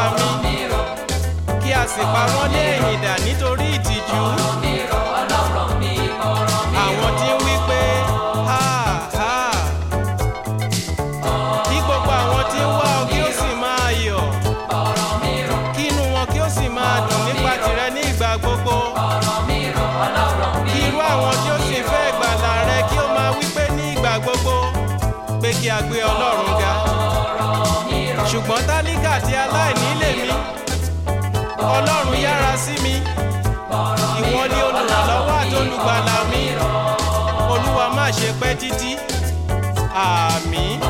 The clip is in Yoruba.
mi kí a sì pa wọ́n lé ẹ̀yìn dà nítorí ìtìjú. Àwọn tí ń wí pé ha ha. Kí gbogbo àwọn tí ń wá ọ kí ó sì máa yọ̀. Kí inú wọn kí ó sì máa dùn nípa tìrẹ ní ìgbà gbogbo. Kí irú àwọn tí ó sì fẹ́ ìgbàlà rẹ kí ó máa wí pé ní ìgbà gbogbo pé kí a gbé Ọlọ́run ga. Ṣùgbọ́n tálíkà àti aláìní lèmi. Ọlọ́run yára sí mi. Ìwọ ni olùrànlọ́wọ́ àti olùgbàlà mi. Olúwa má ṣe pẹ́ títí. Àmín.